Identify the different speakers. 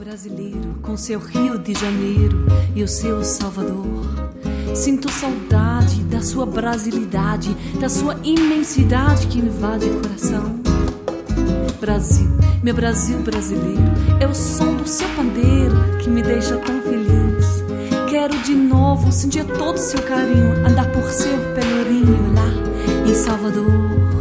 Speaker 1: brasileiro, com seu Rio de Janeiro e o seu Salvador. Sinto saudade da sua brasilidade, da sua imensidade que invade o coração. Brasil, meu Brasil brasileiro, é o som do seu pandeiro que me deixa tão feliz. Quero de novo sentir todo o seu carinho, andar por seu pelourinho lá em Salvador.